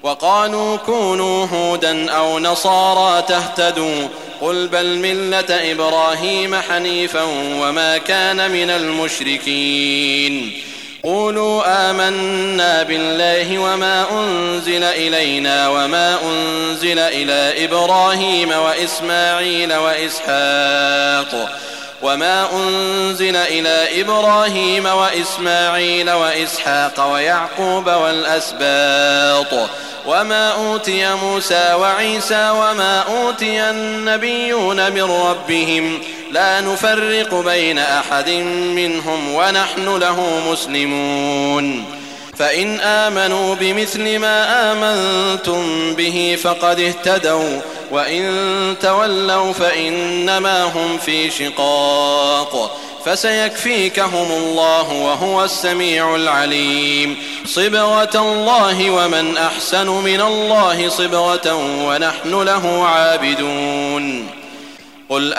وقالوا كونوا هودا أو نصارى تهتدوا قل بل ملة إبراهيم حنيفا وما كان من المشركين قولوا آمنا بالله وما أنزل إلينا وما أنزل إلى إبراهيم وإسماعيل وإسحاق ويعقوب والأسباط وما أوتي موسى وعيسى وما أوتي النبيون من ربهم لا نفرق بين أحد منهم ونحن له مسلمون فإن آمنوا بمثل ما آمنتم به فقد اهتدوا وإن تولوا فإنما هم في شقاق فسيكفيكهم الله وهو السميع العليم صبغة الله ومن أحسن من الله صبغة ونحن له عابدون قل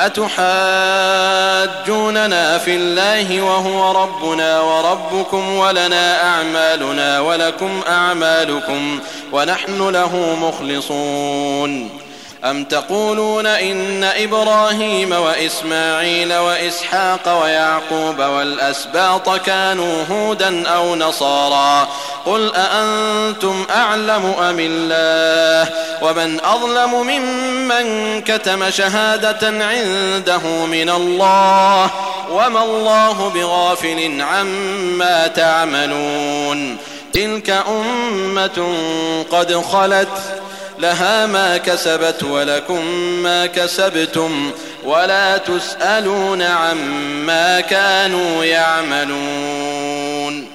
أتحاجوننا في الله وهو ربنا وربكم ولنا أعمالنا ولكم أعمالكم ونحن له مخلصون أم تقولون إن إبراهيم وإسماعيل وإسحاق ويعقوب والأسباط كانوا هودا أو نصارى قل أأنتم أعلم أم الله ومن أظلم ممن كتم شهادة عنده من الله وما الله بغافل عما تعملون تلك أمة قد خلت لها ما كسبت ولكم ما كسبتم ولا تسألون عما كانوا يعملون